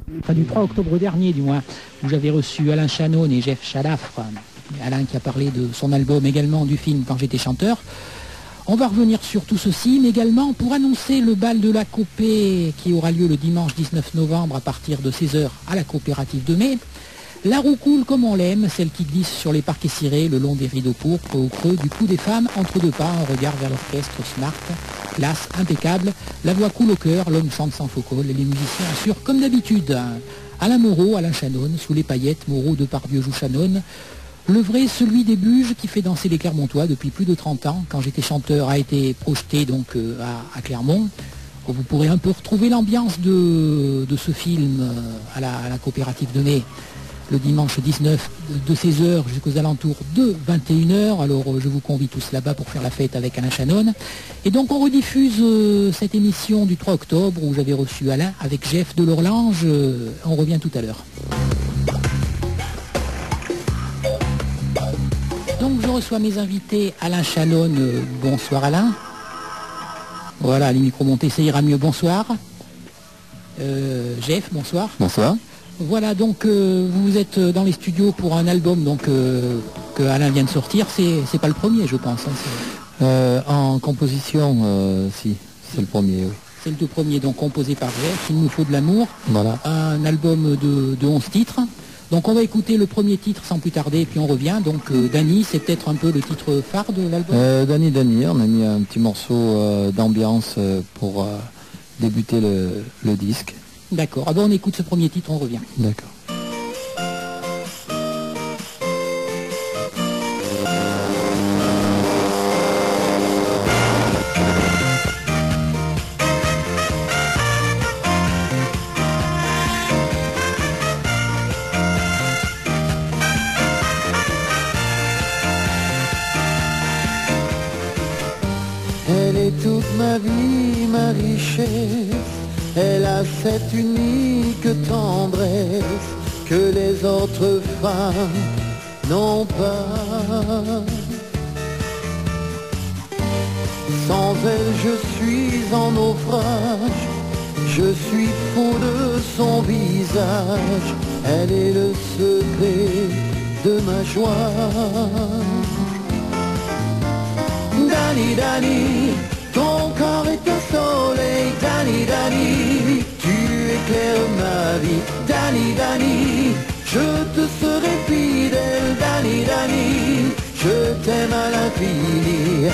enfin du 3 octobre dernier du moins, où j'avais reçu Alain Chanon et Jeff Chalafre, Alain qui a parlé de son album, également du film Quand j'étais chanteur. On va revenir sur tout ceci, mais également pour annoncer le bal de la Copé qui aura lieu le dimanche 19 novembre à partir de 16h à la coopérative de Mai. La roue coule comme on l'aime, celle qui glisse sur les parquets cirés le long des rideaux pourpres au creux du cou des femmes, entre deux pas, un regard vers l'orchestre smart, classe, impeccable, la voix coule au cœur, l'homme chante sans faux col, et les musiciens assurent comme d'habitude. Alain Moreau, Alain Chanon, sous les paillettes, Moreau Depardieu joue Chanon. Le vrai, celui des Buges qui fait danser les Clermontois depuis plus de 30 ans. Quand j'étais chanteur, a été projeté donc à Clermont. Vous pourrez un peu retrouver l'ambiance de ce film à la coopérative de Mai le dimanche 19 de 16h jusqu'aux alentours de 21h. Alors je vous convie tous là-bas pour faire la fête avec Alain Chanon. Et donc on rediffuse cette émission du 3 octobre où j'avais reçu Alain avec Jeff de l'Orlange. On revient tout à l'heure. Donc je reçois mes invités, Alain Chanon, bonsoir Alain. Voilà, les micros montés, ça ira mieux, bonsoir. Jeff, bonsoir. Bonsoir. Voilà, donc vous êtes dans les studios pour un album donc, que Alain vient de sortir, c'est pas le premier je pense. Hein, en composition, si, c'est le premier, oui. C'est le tout premier, donc composé par Jeff, Il nous faut de l'amour. Voilà. Un album de 11 titres. Donc on va écouter le premier titre sans plus tarder, et puis on revient. Donc Dany, c'est peut-être un peu le titre phare de l'album. Dany, on a mis un petit morceau d'ambiance pour débuter le disque. D'accord, ah ben on écoute ce premier titre, on revient. D'accord. Elle est toute ma vie, ma richesse. Elle a cette unique tendresse que les autres femmes n'ont pas. Sans elle je suis en naufrage, je suis fou de son visage. Elle est le secret de ma joie. Dany, Dany, ton corps est un soleil. Dany, Dany, tu éclaires ma vie. Dany, Dany, je te serai fidèle. Dany, Dany, je t'aime à l'infini.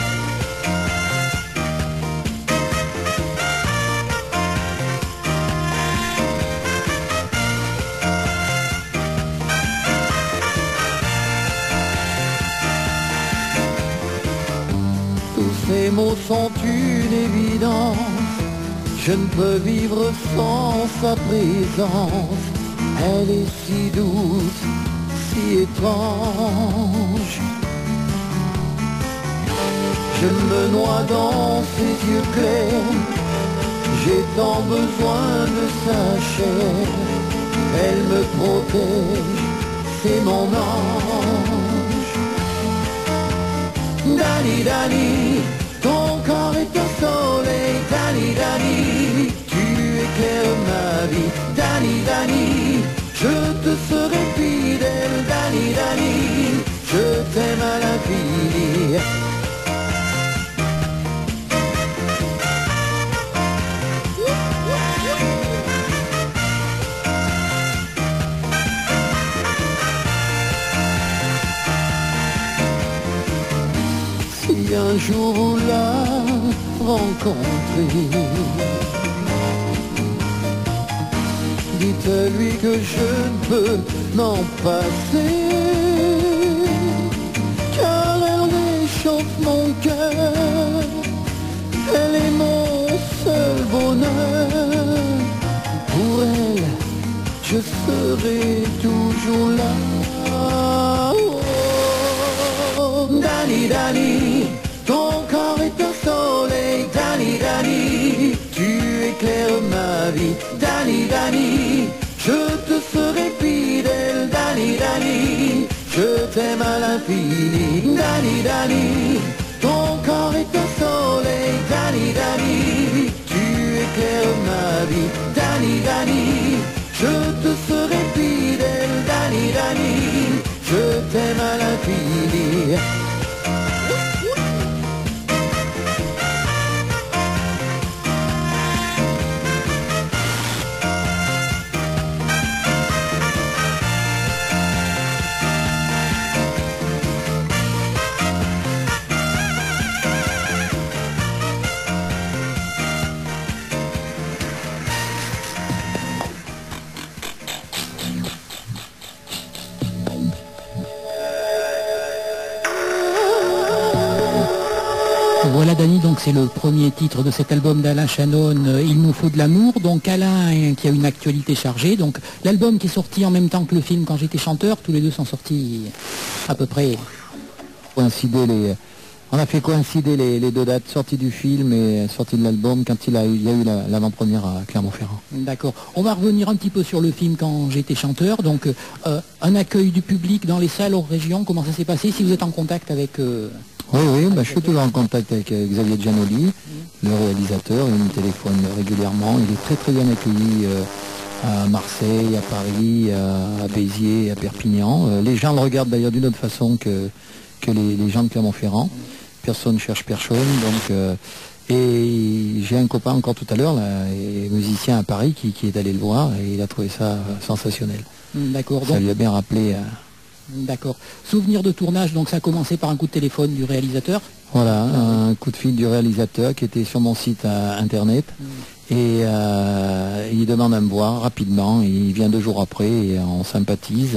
Ces mots sont une évidence, je ne peux vivre sans sa présence. Elle est si douce, si étrange. Je me noie dans ses yeux clairs, j'ai tant besoin de sa chair. Elle me protège, c'est mon ange. Dany, Dany, ton corps est un soleil. Dany, Dany, tu éclaires ma vie. Dany, Dany, je te serai fidèle. Dany, Dany, je t'aime à l'infini. Si un jour vous la rencontrez, dites-lui que je ne peux m'en passer, car elle réchauffe mon cœur, elle est mon seul bonheur. Pour elle, je serai toujours là. Oh, Dany, Dany, ton corps est un soleil. Dany, Dany, tu éclaires ma vie. Dany, Dany, je te serai fidèle. Dany, Dany, je t'aime à l'infini. Dany, Dany, ton corps est un soleil. Dany, Dany, tu éclaires ma vie. Dany, Dany, je te serai fidèle, Dani, Dani, je t'aime à l'infini. Voilà Dani, donc c'est le premier titre de cet album d'Alain Chanon, Il nous faut de l'amour. Donc Alain qui a une actualité chargée, donc l'album qui est sorti en même temps que le film Quand j'étais chanteur, tous les deux sont sortis à peu près. On a fait coïncider les deux dates, sortie du film et sortie de l'album quand il y a eu l'avant-première à Clermont-Ferrand. D'accord. On va revenir un petit peu sur le film Quand j'étais chanteur. Donc un accueil du public dans les salles hors région, comment ça s'est passé? Si vous êtes en contact avec... Oui, je suis toujours en contact avec Xavier Giannoli, le réalisateur, il me téléphone régulièrement, il est très très bien accueilli à Marseille, à Paris, à Béziers, à Perpignan. Les gens le regardent d'ailleurs d'une autre façon que les gens de Clermont-Ferrand. Personne ne cherche personne, donc... et j'ai un copain encore tout à l'heure, musicien à Paris, qui est allé le voir et il a trouvé ça sensationnel. D'accord. Ça lui a bien rappelé... D'accord. Souvenir de tournage, donc ça a commencé par un coup de téléphone du réalisateur. Voilà, un coup de fil du réalisateur qui était sur mon site internet et il demande à me voir rapidement. Il vient 2 jours après et on sympathise.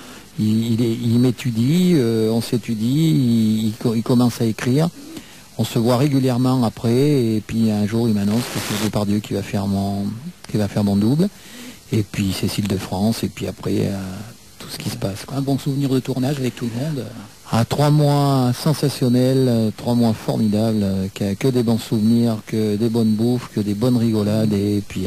Il m'étudie, on s'étudie, il commence à écrire. On se voit régulièrement après et puis un jour il m'annonce que c'est Depardieu qui va faire mon double. Et puis Cécile de France et puis après... tout ce qui se passe. Un bon souvenir de tournage avec tout le monde. 3 mois sensationnels, 3 mois formidables, que des bons souvenirs, que des bonnes bouffes, que des bonnes rigolades et puis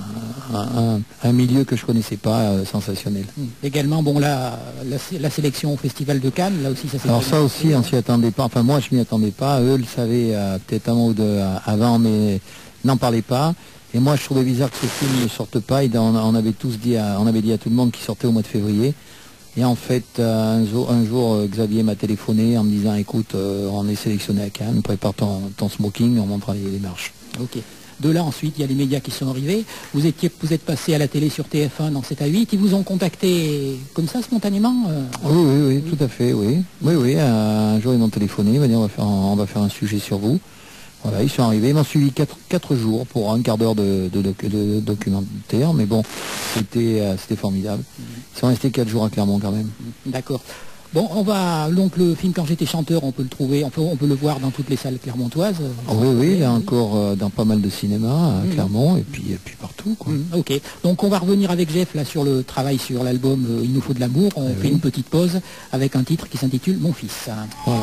un milieu que je connaissais pas, sensationnel. Également, bon la sélection au Festival de Cannes, là aussi ça s'est... Alors ça aussi, on s'y attendait pas, enfin moi je m'y attendais pas, eux le savaient peut-être 1 mois ou 2 avant, mais n'en parlaient pas. Et moi, je trouvais bizarre que ce film ne sorte pas. On avait dit à tout le monde qu'il sortait au mois de février. Et en fait, un jour, Xavier m'a téléphoné en me disant, écoute, on est sélectionné à Cannes, prépare ton smoking, on montrera les marches. Ok. De là, ensuite, il y a les médias qui sont arrivés. Vous êtes passé à la télé sur TF1 dans 7 à 8. Ils vous ont contacté comme ça, spontanément Oui, tout à fait, oui. Oui, un jour, ils m'ont téléphoné, ils m'ont dit, on va faire un sujet sur vous. Voilà, ils sont arrivés, ils m'ont suivi 4 jours pour un quart d'heure de documentaire, mais bon, c'était formidable. Ils sont restés 4 jours à Clermont quand même. D'accord. Bon, donc le film Quand j'étais chanteur, on peut le trouver, on peut le voir dans toutes les salles clermontoises. Oui, il est encore dans pas mal de cinémas à Clermont et puis partout, quoi. Ok, donc on va revenir avec Jeff là sur le travail sur l'album Il nous faut de l'amour. On fait une petite pause avec un titre qui s'intitule Mon fils. Voilà.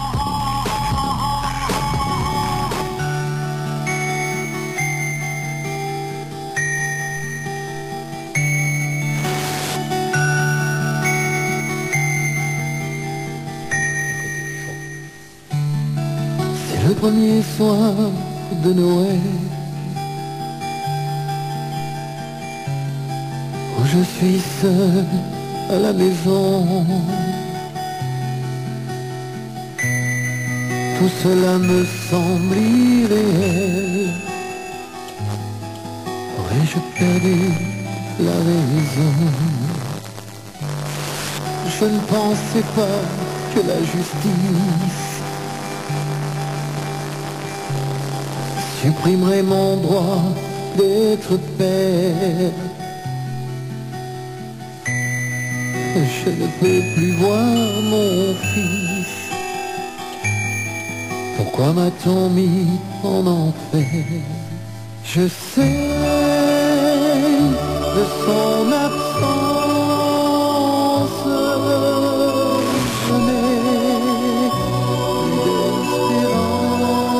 Le premier soir de Noël où je suis seul à la maison, tout cela me semble irréel. Aurais-je perdu la raison? Je ne pensais pas que la justice supprimerait mon droit d'être père. Je ne peux plus voir mon fils. Pourquoi m'a-t-on mis en enfer? Je sais de son absence. Je n'ai plus d'espérance.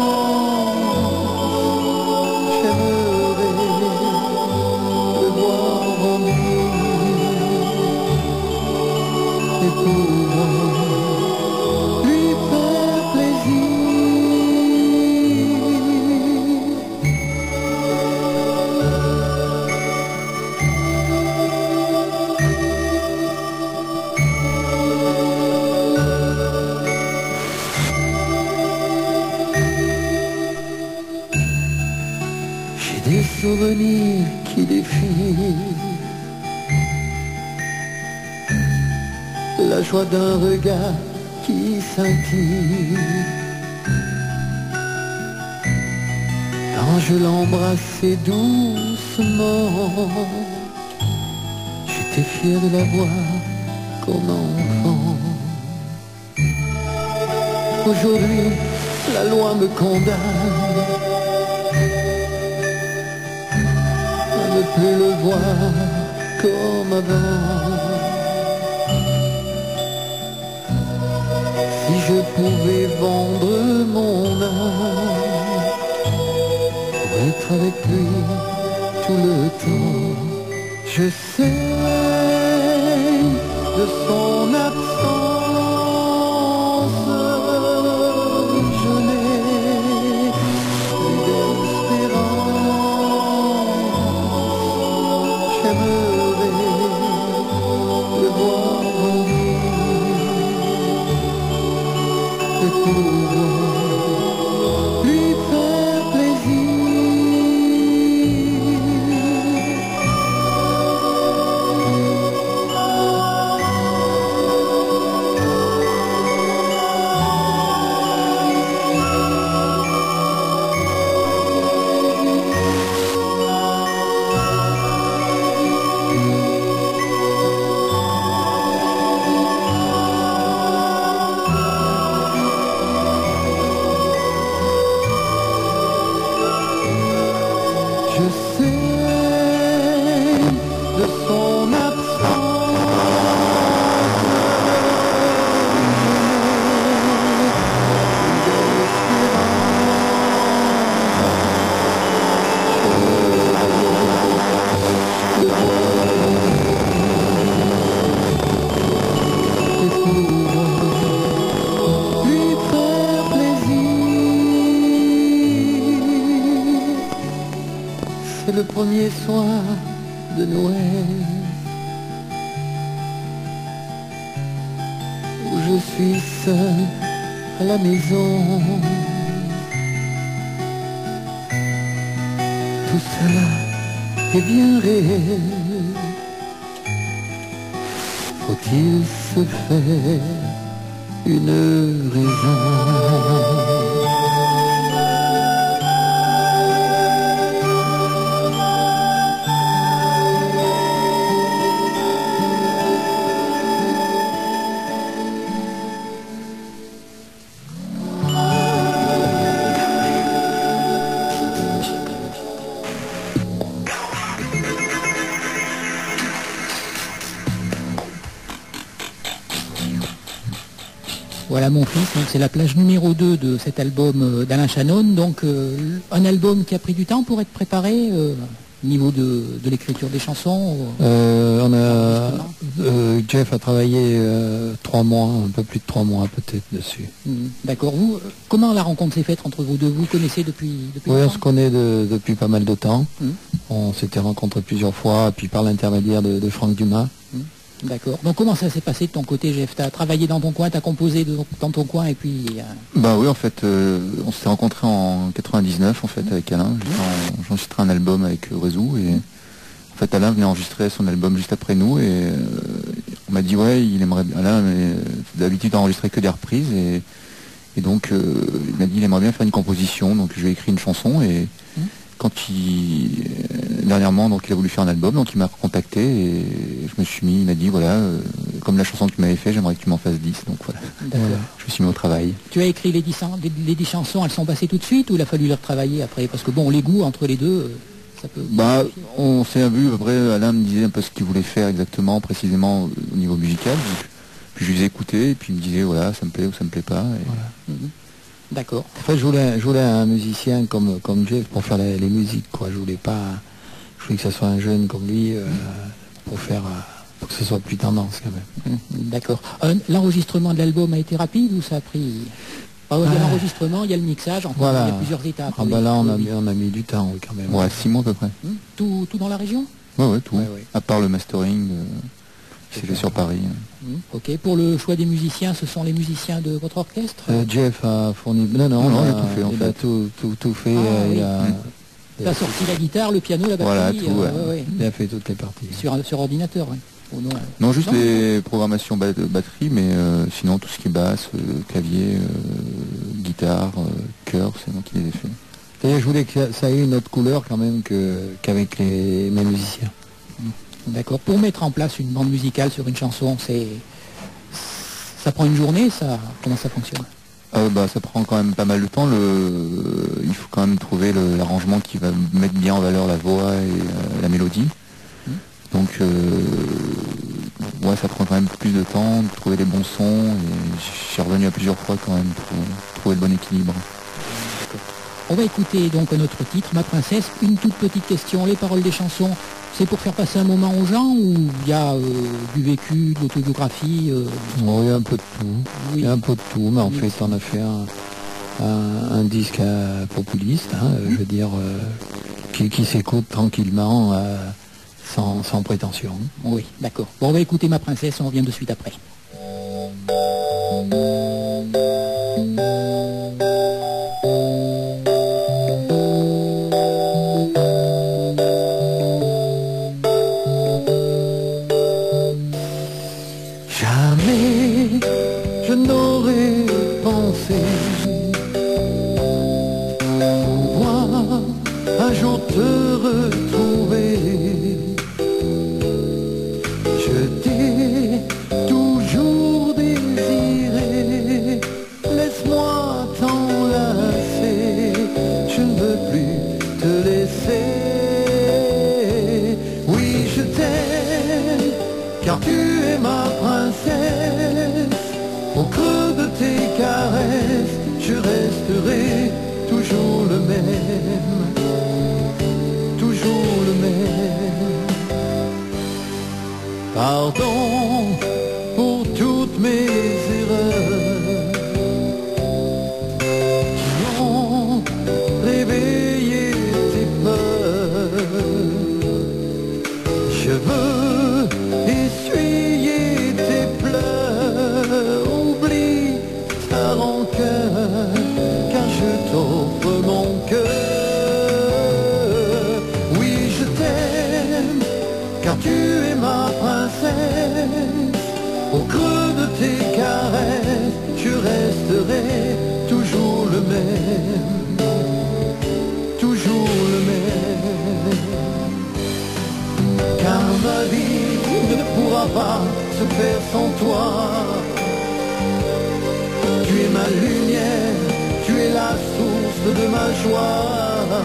Et pouvoir lui faire plaisir. souvenir qui défile, la joie d'un regard qui scintille. Quand je l'embrassais doucement, j'étais fier de la voir comme enfant. Aujourd'hui, la loi me condamne à ne plus le voir comme avant. Si je pouvais vendre mon âme pour être avec lui tout le temps, je sais de son absence. Lui faire plaisir. Je sais de son absence. Lui faire plaisir. C'est le premier soir de Noël où je suis seul à la maison. Tout cela est bien réel. Faut-il se faire une raison? Voilà mon fils, donc c'est la plage numéro 2 de cet album d'Alain Chanon, donc un album qui a pris du temps pour être préparé au niveau de l'écriture des chansons. Jeff a travaillé 3 mois, un peu plus de 3 mois peut-être dessus. D'accord. Vous, comment la rencontre s'est faite entre vous deux? Vous connaissez depuis Oui, on longtemps? se connaît depuis pas mal de temps. On s'était rencontrés plusieurs fois, puis par l'intermédiaire de Franck Dumas. D'accord. Donc comment ça s'est passé de ton côté, Jeff? Tu as travaillé dans ton coin, tu as composé dans ton coin et puis... Bah oui, en fait, on s'est rencontrés en 99 en fait avec Alain. J'enregistrais un album avec Réseau et en fait Alain venait enregistrer son album juste après nous et on m'a dit ouais, il aimerait Alain mais d'habitude enregistrer que des reprises et donc il m'a dit il aimerait bien faire une composition, donc je lui ai écrit une chanson et quand dernièrement donc il a voulu faire un album, donc il m'a contacté et je me suis mis, il m'a dit voilà comme la chanson que tu m'avais fait, j'aimerais que tu m'en fasses 10, donc voilà. Je me suis mis au travail. Tu as écrit les 10 chansons, elles sont passées tout de suite ou il a fallu les retravailler après? Parce que bon, les goûts entre les deux, ça peut... Bah on s'est vu, après Alain me disait un peu ce qu'il voulait faire exactement, précisément au niveau musical, donc, puis je lui ai écouté et puis il me disait voilà ça me plaît ou ça me plaît pas. Et... Voilà. D'accord. En fait, je voulais un musicien comme Jeff pour faire les musiques, quoi. Je voulais que ça soit un jeune comme lui pour que ce soit plus tendance quand même. D'accord. L'enregistrement de l'album a été rapide ou ça a pris... Il y a l'enregistrement, il y a le mixage, enfin, voilà. Il y a plusieurs étapes. Ah bah là on a mis du temps quand même. Ouais, 6 mois à peu près. Tout dans la région? Ouais, tout. Ouais. À part le mastering, c'est fait sur Paris. Ok. Pour le choix des musiciens, ce sont les musiciens de votre orchestre? Jeff a fourni... Non, il a tout fait en il fait. a tout fait. Tu as sorti la guitare, le piano, la Voilà, batterie. tout, ouais. Ouais. Il a fait toutes les parties. Sur ordinateur, ouais. Oh, non. Non, juste Non. les programmations de batterie, mais sinon tout ce qui est basse, clavier, guitare, chœur, c'est moi qui les ai fait. Et je voulais que ça ait une autre couleur quand même qu'avec les mêmes musiciens. D'accord. Pour mettre en place une bande musicale sur une chanson, ça prend une journée, ça. Comment ça fonctionne? Ça prend quand même pas mal de temps. Il faut quand même trouver l'arrangement qui va mettre bien en valeur la voix et la mélodie. Donc ça prend quand même plus de temps de trouver les bons sons, et je suis revenu à plusieurs fois quand même pour trouver le bon équilibre. On va écouter donc notre titre, Ma Princesse. Une toute petite question, les paroles des chansons, c'est pour faire passer un moment aux gens ou il y a du vécu, de l'autobiographie Oh, il y a un peu de tout. Oui. Il y a un peu de tout, mais en Oui. fait on a fait un disque populiste, hein, je veux dire, qui s'écoute tranquillement, sans prétention. Oui, d'accord. Bon, on va écouter Ma Princesse, on revient de suite après. Jamais je n'aurais pensé pouvoir un jour te retrouver. Je t'ai toujours désiré, laisse-moi t'enlacer, je ne veux plus te laisser. Oui, je t'aime, car tu es ma princesse. Au creux de tes caresses, je resterai toujours le même, toujours le même. Pardon pour toutes mes erreurs qui ont réveillé tes peurs. Je veux essuyer tes pleurs, oublie ta rancœur, car je t'offre mon cœur. Oui, je t'aime, car tu es ma princesse. Au creux de tes caresses, je resterai toujours le même, toujours le même. Car ma vie ne pourra pas se faire sans toi. Tu es ma lumière, tu es la source de ma joie.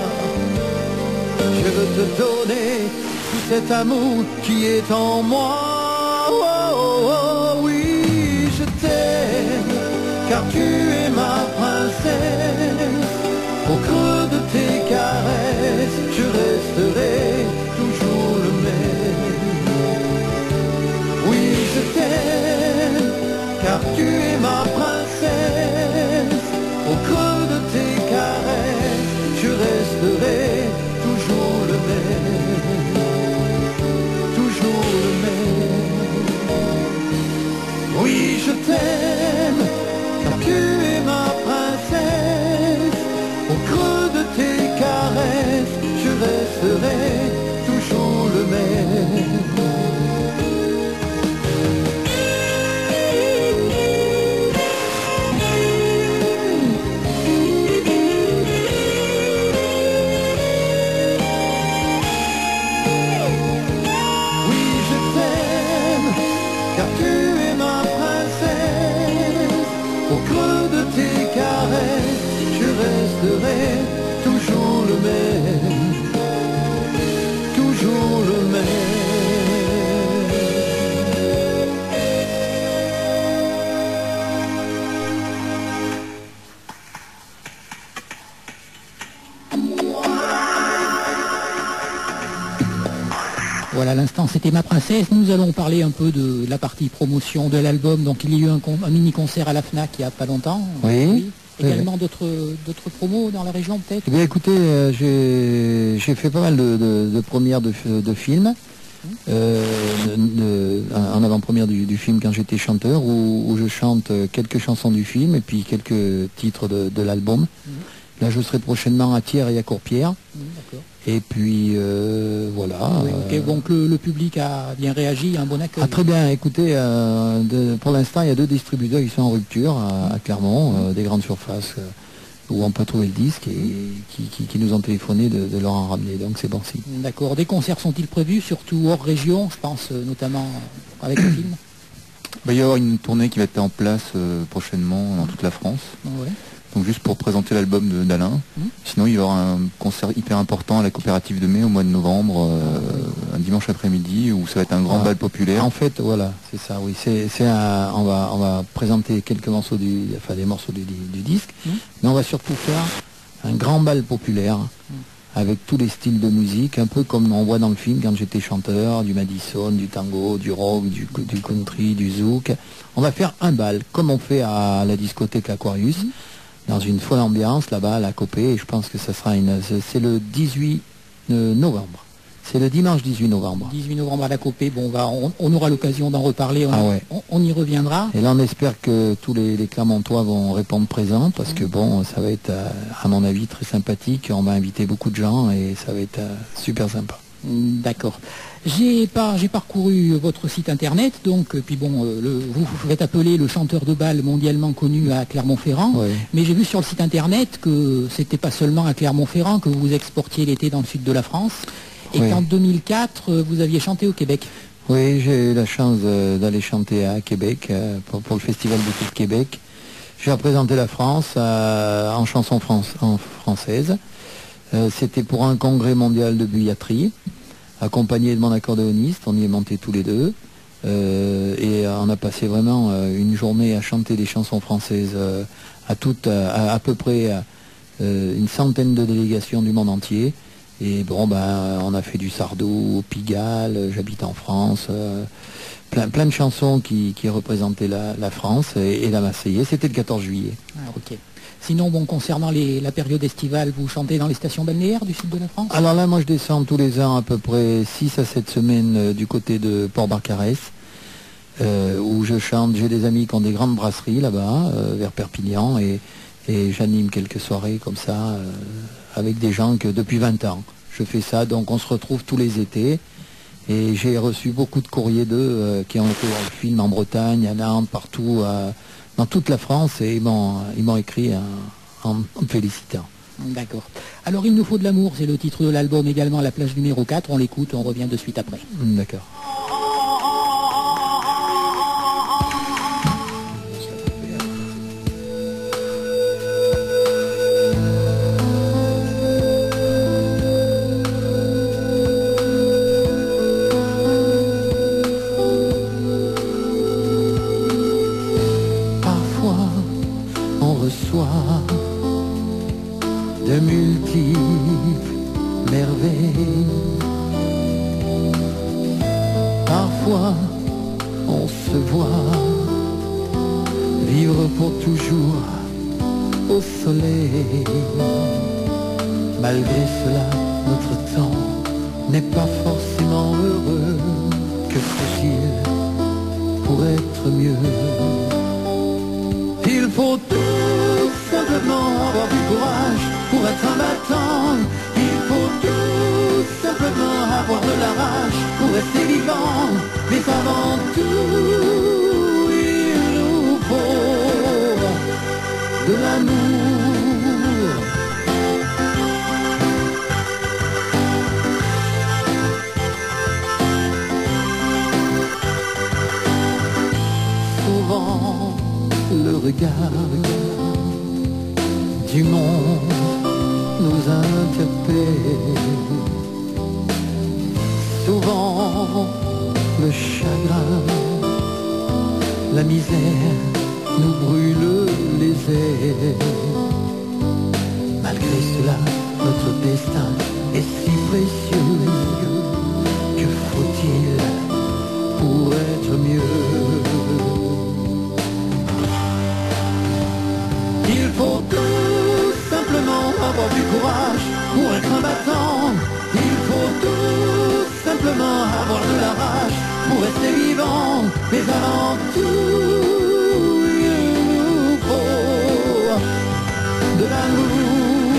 Je veux te donner tout cet amour qui est en moi. Oh, oh, oh, oui, je t'aime, car tu es ma princesse. Au creux de tes caresses, je resterai toujours le même. Oui, je t'aime, car tu es ma princesse. Au creux de tes caresses, je resterai toujours le même, toujours le même. Oui, je t'aime, car tu es ma princesse. Au creux de tes caresses, je resterai toujours le même. Oui, je t'aime, car tu es ma princesse. Au creux de tes caresses, je resterai toujours le même, toujours le même. Voilà, à l'instant, c'était Ma Princesse. Nous allons parler un peu de la partie promotion de l'album. Donc, il y a eu un mini-concert à la FNAC il n'y a pas longtemps. Oui. Également d'autres promos dans la région, peut-être. Eh bien écoutez, j'ai fait pas mal de premières de films, en avant-première du film quand j'étais chanteur, où je chante quelques chansons du film et puis quelques titres de l'album. Là, je serai prochainement à Thiers et à Courpierre. D'accord. Et puis, voilà. Oui, ok. Donc le public a bien réagi, un bon accueil. Ah, très bien, écoutez, pour l'instant, il y a 2 distributeurs qui sont en rupture à Clermont, des grandes surfaces où on peut trouver le disque et qui nous ont téléphoné de leur en ramener. Donc c'est bon signe. D'accord. Des concerts sont-ils prévus, surtout hors région, je pense notamment avec le film? Il va y avoir une tournée qui va être en place prochainement dans toute la France. Ouais. Donc juste pour présenter l'album d'Alain. Sinon il y aura un concert hyper important à la coopérative de mai au mois de novembre, un dimanche après-midi, où ça va être un grand bal populaire. En fait, voilà, c'est ça, oui. On va présenter quelques morceaux des morceaux du disque, mais on va surtout faire un grand bal populaire avec tous les styles de musique, un peu comme on voit dans le film quand j'étais chanteur, du Madison, du tango, du rock, du country, du zouk. On va faire un bal, comme on fait à la discothèque Aquarius, dans une folle ambiance là-bas à la Copée, et je pense que ça sera c'est le 18 novembre. C'est le dimanche 18 novembre. 18 novembre à la Copée, bon, on aura l'occasion d'en reparler, on y reviendra. Et là on espère que tous les Clermontois vont répondre présents, parce que bon, ça va être à mon avis très sympathique, on va inviter beaucoup de gens et ça va être super sympa. D'accord. J'ai parcouru votre site internet, donc, puis bon, vous êtes appelé le chanteur de bal mondialement connu à Clermont-Ferrand, mais j'ai vu sur le site internet que c'était pas seulement à Clermont-Ferrand que vous exportiez l'été dans le sud de la France, et qu'en 2004, vous aviez chanté au Québec. Oui, j'ai eu la chance d'aller chanter à Québec pour le Festival de Toute Québec. J'ai représenté la France en chanson française. C'était pour un congrès mondial de billetterie, accompagné de mon accordéoniste. On y est montés tous les deux. Et on a passé vraiment une journée à chanter des chansons françaises à peu près une centaine de délégations du monde entier. Et bon, on a fait du Sardou, au Pigalle, J'habite en France, plein de chansons qui représentaient la France et la Marseillaise. C'était le 14 juillet. Ah, ok. Sinon, bon, concernant la période estivale, vous chantez dans les stations balnéaires du sud de la France? Alors là, moi je descends tous les ans à peu près 6 à 7 semaines du côté de Port-Barcarès, où je chante. J'ai des amis qui ont des grandes brasseries là-bas, vers Perpignan, et j'anime quelques soirées comme ça, avec des gens que depuis 20 ans je fais ça. Donc on se retrouve tous les étés, et j'ai reçu beaucoup de courriers d'eux qui ont été dans le film en Bretagne, à Nantes, partout, dans toute la France, et ils m'ont écrit en me félicitant. D'accord. Alors Il nous faut de l'amour, c'est le titre de l'album également, La plage numéro 4, on l'écoute, on revient de suite après. D'accord. De multiples merveilles. Parfois on se voit vivre pour toujours au soleil. Malgré cela, notre temps n'est pas forcément heureux. Que faut-il pour être mieux? Il faut tout simplement avoir du courage pour être un battant. Il faut tout simplement avoir de la rage pour rester vivant. Mais avant tout, il nous faut de l'amour. Souvent, le regard du monde nous interpelle. Souvent le chagrin, la misère nous brûle les ailes. Malgré cela, notre destin est si précieux. Que faut-il pour être mieux? Il faut tout simplement avoir du courage pour être un battant. Il faut tout simplement avoir de la rage pour rester vivant. Mais avant tout, il nous faut de l'amour.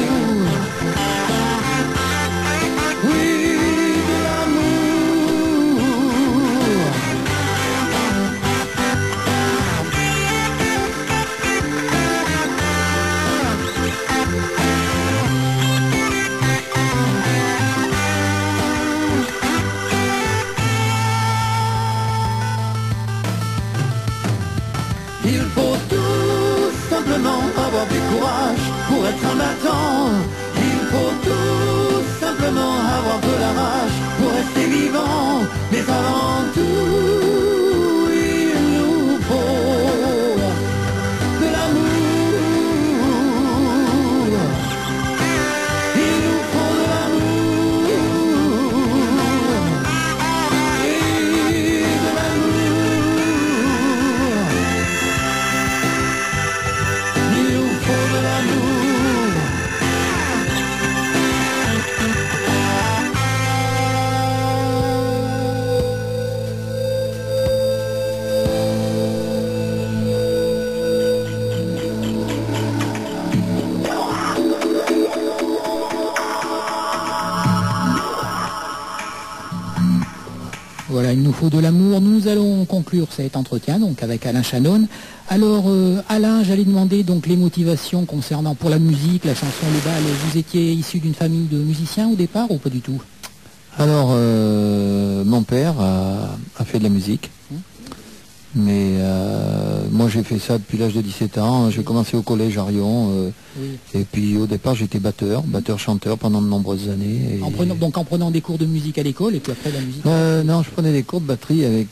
être un battant. Il faut tout simplement avoir de la rage pour rester vivant. Mais avant tout, il nous faut de l'amour. Il nous faut de l'amour. Et de l'amour. Il nous faut de l'amour. Voilà, il nous faut de l'amour. Nous allons conclure cet entretien donc avec Alain Chanon. Alors Alain, j'allais demander donc les motivations concernant pour la musique, la chanson, le bal. Vous étiez issu d'une famille de musiciens au départ ou pas du tout? Alors, mon père a fait de la musique, mais moi j'ai fait ça depuis l'âge de 17 ans. J'ai commencé au collège à Rion, Oui. et puis au départ j'étais batteur-chanteur pendant de nombreuses années. Et- En prenant des cours de musique à l'école et puis après la musique. Non, je prenais des cours de batterie avec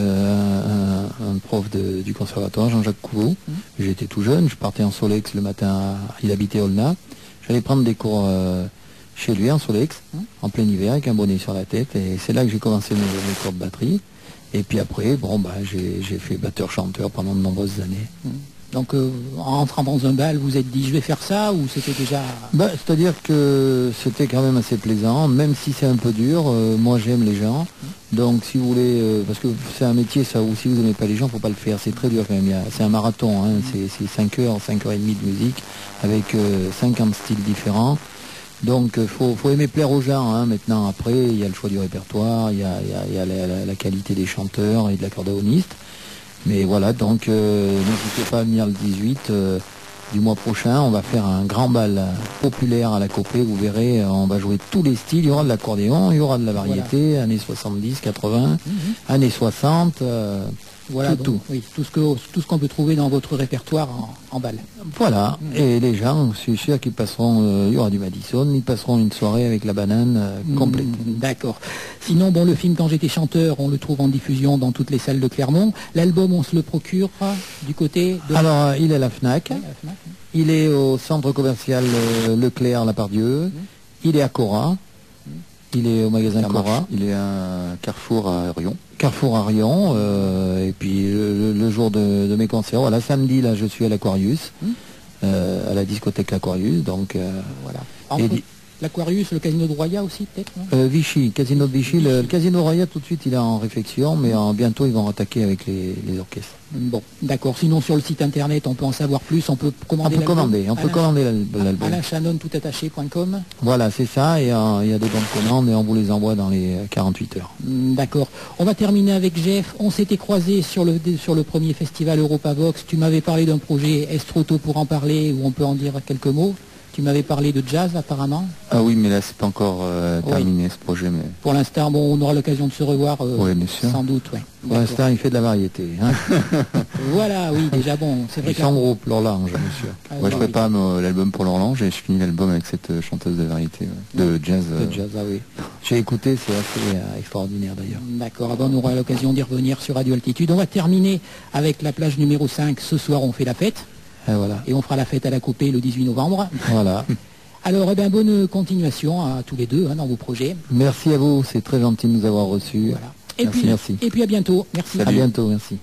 un prof du conservatoire, Jean-Jacques Couveau. J'étais tout jeune, je partais en Solex le matin, il habitait Olna. J'allais prendre des cours chez lui en Solex, en plein hiver, avec un bonnet sur la tête, et c'est là que j'ai commencé mes cours de batterie. Et puis après, j'ai fait batteur-chanteur pendant de nombreuses années. Donc en rentrant dans un bal, vous êtes dit je vais faire ça ou c'était déjà... C'est-à-dire que c'était quand même assez plaisant, même si c'est un peu dur. Moi j'aime les gens, donc si vous voulez, parce que c'est un métier ça où si vous n'aimez pas les gens, faut pas le faire. C'est très dur quand même. C'est un marathon, hein. C'est 5 heures, 5 heures et demie de musique avec 50 styles différents. Donc faut aimer plaire aux gens. Hein. Maintenant après, il y a le choix du répertoire, il y a la qualité des chanteurs et de l'accordéoniste. Mais voilà, donc n'hésitez pas à venir le 18 du mois prochain. On va faire un grand bal populaire à la Copée. Vous verrez, on va jouer tous les styles. Il y aura de l'accordéon, il y aura de la variété, années 70, 80, années 60. Voilà, tout. Oui, tout ce qu'on peut trouver dans votre répertoire en bal. Voilà, et les gens, je suis sûr qu'ils passeront, il y aura du Madison, ils passeront une soirée avec la banane complète. D'accord. Sinon, le film Quand j'étais chanteur, on le trouve en diffusion dans toutes les salles de Clermont. L'album, on se le procure du côté de... Alors, il est à la FNAC, Oui, à la Fnac, oui. il est au centre commercial Leclerc, Lapardieu, il est à Cora, il est au magasin Cora, Il est à Carrefour à Rion. Carrefour à Rion, et puis le jour de mes concerts, voilà, samedi, là, je suis à l'Aquarius, à la discothèque L'Aquarius, donc Voilà. Et Entre l'Aquarius, le Casino de Roya aussi, peut-être, non Vichy, Casino de Vichy, le Casino Roya tout de suite il est en réflexion, mais bientôt ils vont attaquer avec les orchestres. Bon, d'accord. Sinon, sur le site internet, on peut en savoir plus. On peut commander On peut commander l'album. AlainChanon.com. Voilà, c'est ça, et il y a des bonnes commandes et on vous les envoie dans les 48 heures. D'accord. On va terminer avec Jeff. On s'était croisés sur le premier festival Europavox. Tu m'avais parlé d'un projet. Est-ce trop tôt pour en parler ou on peut en dire quelques mots? Tu m'avais parlé de jazz apparemment. Ah oui, mais là c'est pas encore terminé ce projet. Mais Pour l'instant, on aura l'occasion de se revoir Oui, bien sûr. sans doute. Ouais. Pour D'accord. l'instant, il fait de la variété. Hein. Voilà, oui, déjà c'est vrai Et que son groupe, l'Orlange, monsieur. Ah, ouais, je oui. prépare l'album pour l'Orlange et je finis l'album avec cette chanteuse de variété, de jazz. Le jazz, ah oui. J'ai écouté, c'est assez extraordinaire d'ailleurs. D'accord, ah ben, on aura l'occasion d'y revenir sur Radio Altitude. On va terminer avec la plage numéro 5. Ce soir, on fait la fête. Et voilà. Et on fera la fête à la Copée le 18 novembre. Voilà. Alors, bonne continuation à tous les deux dans vos projets. Merci à vous, c'est très gentil de nous avoir reçus. Voilà. Et Merci, puis, merci. Et puis à bientôt. Merci. À bientôt, merci.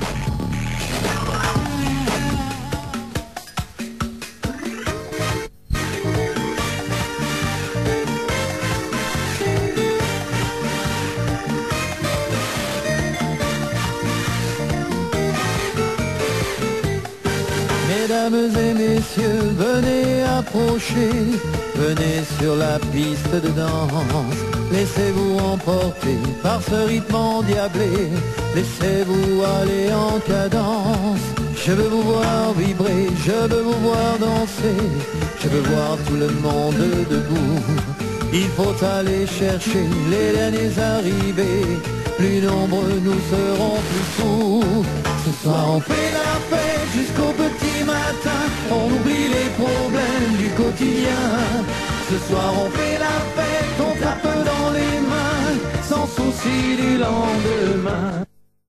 Mesdames et messieurs, venez approcher, venez sur la piste de danse. Laissez-vous emporter par ce rythme endiablé, laissez-vous aller en cadence. Je veux vous voir vibrer, je veux vous voir danser, je veux voir tout le monde debout. Il faut aller chercher les derniers arrivés, plus nombreux nous serons plus fous. Ce soir on fait la fête jusqu'au petit matin, on oublie les problèmes du tu viens. Ce soir on fait la fête, on tape dans les mains, sans souci du lendemain.